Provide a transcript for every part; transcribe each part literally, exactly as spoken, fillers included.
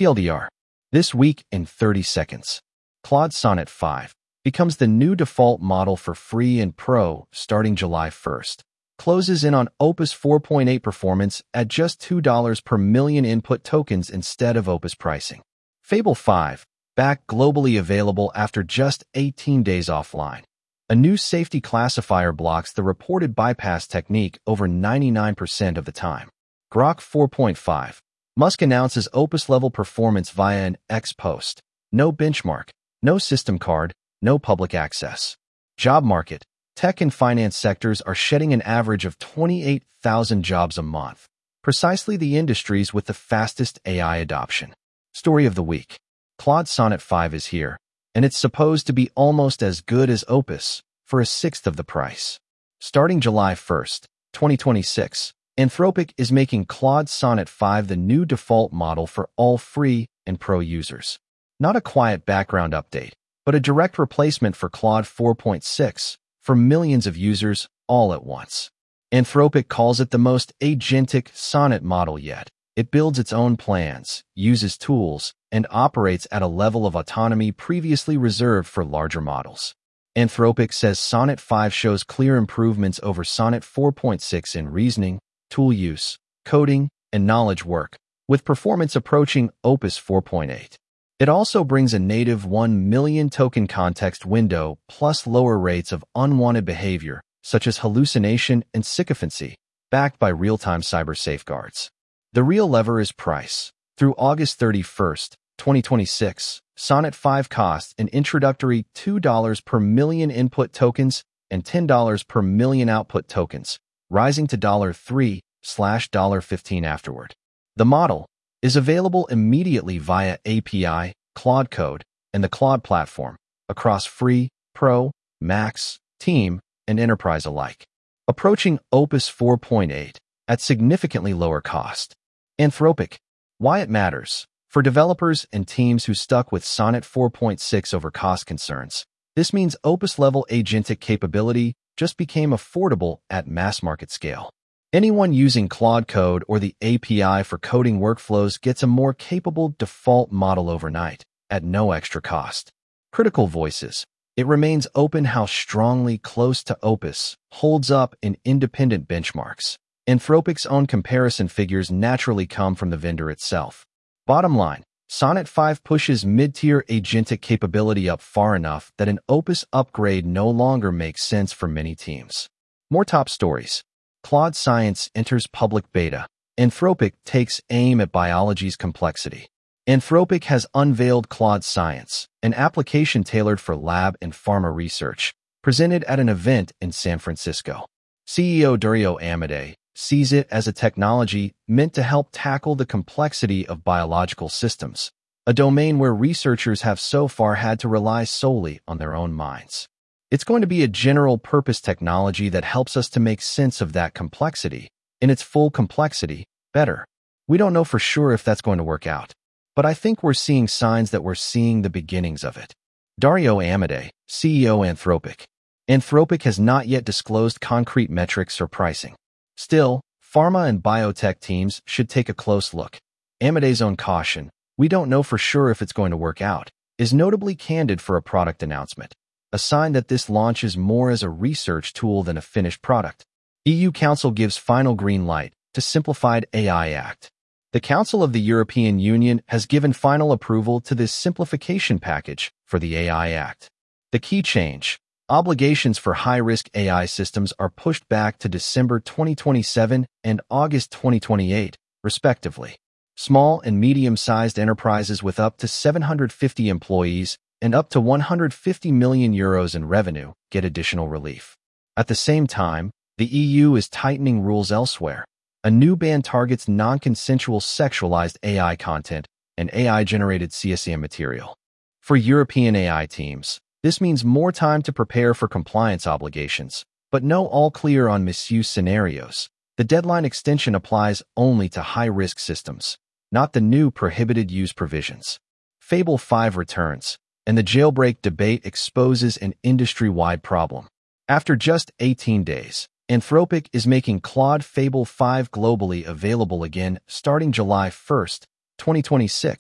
T L D R. This week in thirty seconds. Claude Sonnet five becomes the new default model for Free and Pro starting July first. Closes in on Opus four point eight performance at just two dollars per million input tokens instead of Opus pricing. Fable five, back globally available after just eighteen days offline. A new safety classifier blocks the reported bypass technique over ninety-nine percent of the time. Grok four point five. Musk announces Opus-level performance via an X post. No benchmark, no system card, no public access. Job market. Tech and finance sectors are shedding an average of twenty-eight thousand jobs a month. Precisely the industries with the fastest A I adoption. Story of the week. Claude Sonnet five is here, and it's supposed to be almost as good as Opus for a sixth of the price. Starting July first, twenty twenty-six, Anthropic is making Claude Sonnet five the new default model for all Free and Pro users. Not a quiet background update, but a direct replacement for Claude four point six for millions of users all at once. Anthropic calls it the most agentic Sonnet model yet. It builds its own plans, uses tools, and operates at a level of autonomy previously reserved for larger models. Anthropic says Sonnet five shows clear improvements over Sonnet four point six in reasoning, tool use, coding, and knowledge work, with performance approaching Opus four point eight. It also brings a native one million token context window plus lower rates of unwanted behavior, such as hallucination and sycophancy, backed by real-time cyber safeguards. The real lever is price. Through August thirty-first, twenty twenty-six, Sonnet five costs an introductory two dollars per million input tokens and ten dollars per million output tokens, rising to three dollars fifteen afterward. The model is available immediately via A P I, Claude Code, and the Claude platform, across Free, Pro, Max, Team, and Enterprise alike. Approaching Opus four point eight at significantly lower cost. Anthropic. Why it matters. For developers and teams who stuck with Sonnet four point six over cost concerns, this means Opus-level agentic capability just became affordable at mass market scale. Anyone using Claude Code or the A P I for coding workflows gets a more capable default model overnight, at no extra cost. Critical voices. It remains open how strongly close to Opus holds up in independent benchmarks. Anthropic's own comparison figures naturally come from the vendor itself. Bottom line, Sonnet five pushes mid-tier agentic capability up far enough that an Opus upgrade no longer makes sense for many teams. More top stories. Claude Science enters public beta. Anthropic takes aim at biology's complexity. Anthropic has unveiled Claude Science, an application tailored for lab and pharma research, presented at an event in San Francisco. C E O Dario Amodei sees it as a technology meant to help tackle the complexity of biological systems, a domain where researchers have so far had to rely solely on their own minds. It's going to be a general-purpose technology that helps us to make sense of that complexity, in its full complexity, better. We don't know for sure if that's going to work out, but I think we're seeing signs that we're seeing the beginnings of it. Dario Amodei, C E O Anthropic. Anthropic has not yet disclosed concrete metrics or pricing. Still, pharma and biotech teams should take a close look. Amodei's own caution, we don't know for sure if it's going to work out, is notably candid for a product announcement, a sign that this launch is more as a research tool than a finished product. E U Council gives final green light to Simplified A I Act. The Council of the European Union has given final approval to this simplification package for the A I Act. The key change. Obligations for high-risk A I systems are pushed back to December twenty twenty-seven and August twenty twenty-eight, respectively. Small and medium-sized enterprises with up to seven hundred fifty employees and up to one hundred fifty million euros in revenue get additional relief. At the same time, the E U is tightening rules elsewhere. A new ban targets non-consensual sexualized A I content and A I-generated C S A M material. For European A I teams, this means more time to prepare for compliance obligations, but no all-clear on misuse scenarios. The deadline extension applies only to high-risk systems, not the new prohibited use provisions. Fable five returns, and the jailbreak debate exposes an industry-wide problem. After just eighteen days, Anthropic is making Claude Fable five globally available again starting July first, twenty twenty-six,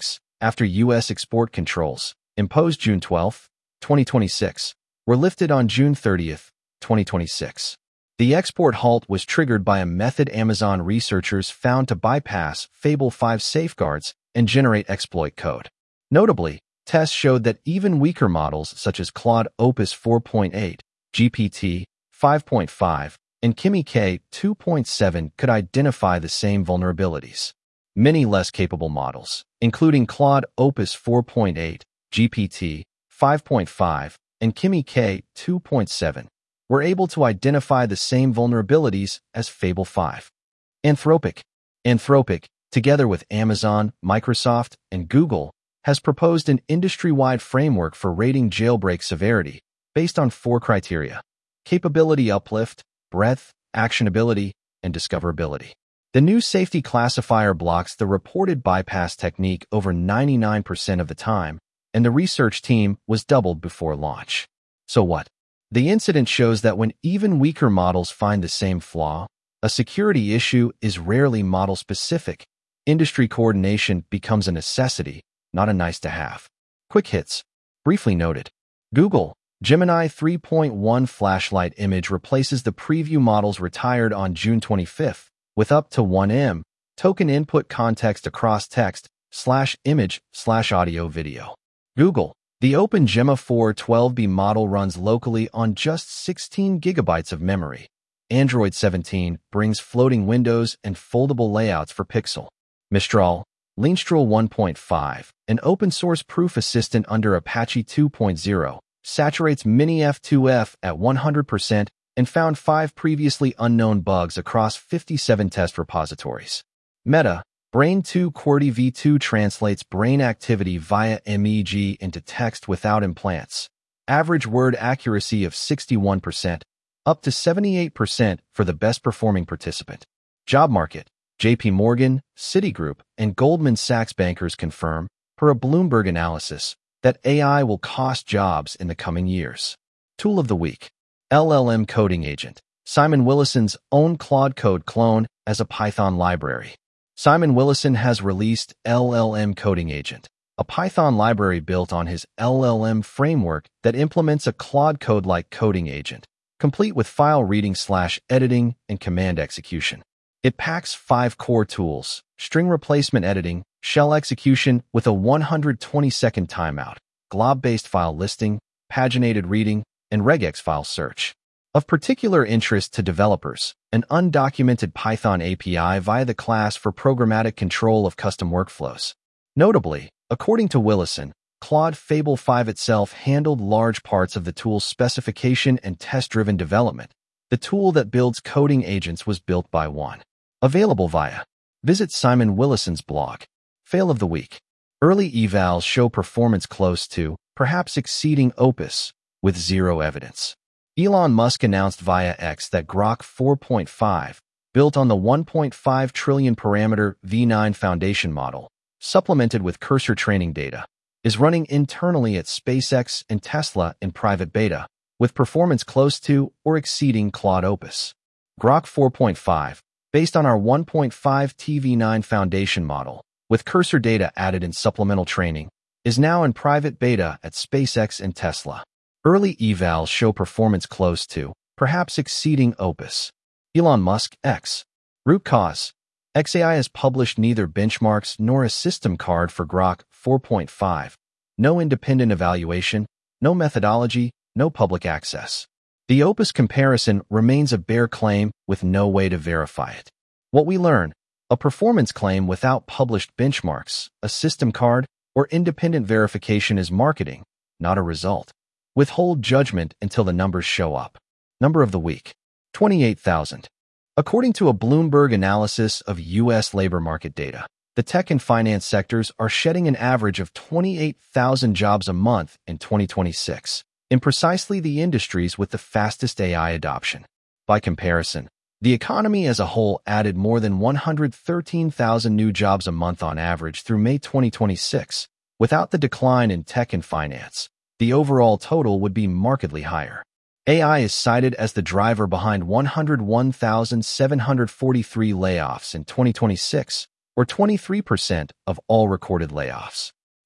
after U S export controls, imposed June twelfth, twenty twenty-six, were lifted on June thirtieth, twenty twenty-six. The export halt was triggered by a method Amazon researchers found to bypass Fable five safeguards and generate exploit code. Notably, tests showed that even weaker models such as Claude Opus four point eight, G P T five point five, and Kimi K two point seven could identify the same vulnerabilities. Many less capable models, including Claude Opus four point eight, G P T five point five, and Kimi K two point seven, were able to identify the same vulnerabilities as Fable five. Anthropic. Anthropic, together with Amazon, Microsoft, and Google, has proposed an industry-wide framework for rating jailbreak severity based on four criteria: capability uplift, breadth, actionability, and discoverability. The new safety classifier blocks the reported bypass technique over ninety-nine percent of the time, and the research team was doubled before launch. So what? The incident shows that when even weaker models find the same flaw, a security issue is rarely model-specific. Industry coordination becomes a necessity, not a nice-to-have. Quick hits. Briefly noted. Google Gemini three point one flashlight image replaces the preview models retired on June twenty-fifth with up to one millimeter token input context across text slash image slash audio video. Google. The Open Gemma four twelve B model runs locally on just sixteen gigabytes of memory. Android seventeen brings floating windows and foldable layouts for Pixel. Mistral. Leanstral one point five, an open-source proof assistant under Apache two point oh, saturates Mini F two F at one hundred percent and found five previously unknown bugs across fifty-seven test repositories. Meta. Brain two QWERTY v two translates brain activity via M E G into text without implants. Average word accuracy of sixty-one percent, up to seventy-eight percent for the best-performing participant. Job market. J P Morgan, Citigroup, and Goldman Sachs bankers confirm, per a Bloomberg analysis, that A I will cost jobs in the coming years. Tool of the week. L L M Coding Agent. Simon Willison's own Claude Code clone as a Python library. Simon Willison has released L L M Coding Agent, a Python library built on his L L M framework that implements a Claude Code-like coding agent, complete with file reading slash editing and command execution. It packs five core tools: string replacement editing, shell execution with a one hundred twenty second timeout, glob-based file listing, paginated reading, and regex file search. Of particular interest to developers, an undocumented Python A P I via the class for programmatic control of custom workflows. Notably, according to Willison, Claude Fable five itself handled large parts of the tool's specification and test-driven development. The tool that builds coding agents was built by one. Available via. Visit Simon Willison's blog. Fail of the week. Early evals show performance close to, perhaps exceeding Opus, with zero evidence. Elon Musk announced via X that Grok four point five, built on the one point five trillion parameter V nine foundation model, supplemented with cursor training data, is running internally at SpaceX and Tesla in private beta, with performance close to or exceeding Claude Opus. Grok four point five, based on our one point five T V nine foundation model, with cursor data added in supplemental training, is now in private beta at SpaceX and Tesla. Early evals show performance close to, perhaps exceeding Opus. Elon Musk, X. Root cause. X A I has published neither benchmarks nor a system card for Grok four point five. No independent evaluation, no methodology, no public access. The Opus comparison remains a bare claim with no way to verify it. What we learn: a performance claim without published benchmarks, a system card, or independent verification is marketing, not a result. Withhold judgment until the numbers show up. Number of the week. twenty-eight thousand. According to a Bloomberg analysis of U S labor market data, the tech and finance sectors are shedding an average of twenty-eight thousand jobs a month in twenty twenty-six, in precisely the industries with the fastest A I adoption. By comparison, the economy as a whole added more than one hundred thirteen thousand new jobs a month on average through May twenty twenty-six. Without the decline in tech and finance, the overall total would be markedly higher. A I is cited as the driver behind one hundred one thousand seven hundred forty-three layoffs in twenty twenty-six, or twenty-three percent of all recorded layoffs.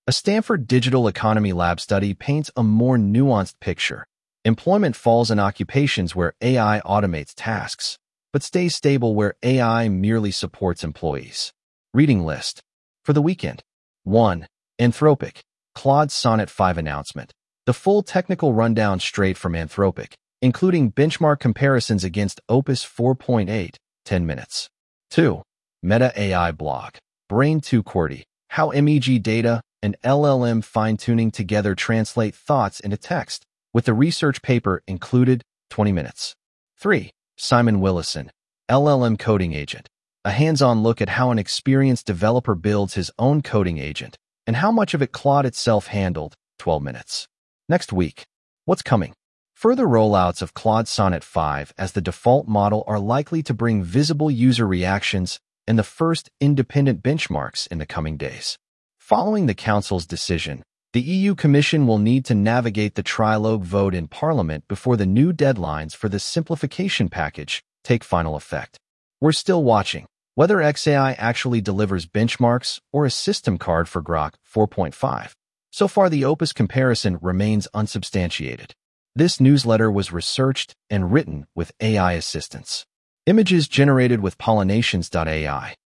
A Stanford Digital Economy Lab study paints a more nuanced picture. Employment falls in occupations where A I automates tasks, but stays stable where A I merely supports employees. Reading list. For the weekend. one. Anthropic. Claude Sonnet five announcement. The full technical rundown straight from Anthropic, including benchmark comparisons against Opus four point eight, ten minutes. two. Meta A I blog. Brain two QWERTY. How M E G data and L L M fine-tuning together translate thoughts into text, with the research paper included, twenty minutes. three. Simon Willison. L L M Coding Agent. A hands-on look at how an experienced developer builds his own coding agent, and how much of it Claude itself handled, twelve minutes. Next week. What's coming? Further rollouts of Claude Sonnet five as the default model are likely to bring visible user reactions and the first independent benchmarks in the coming days. Following the Council's decision, the E U Commission will need to navigate the trilogue vote in Parliament before the new deadlines for the simplification package take final effect. We're still watching whether X A I actually delivers benchmarks or a system card for Grok four point five. So far, the Opus comparison remains unsubstantiated. This newsletter was researched and written with A I assistance. Images generated with Pollinations dot A I.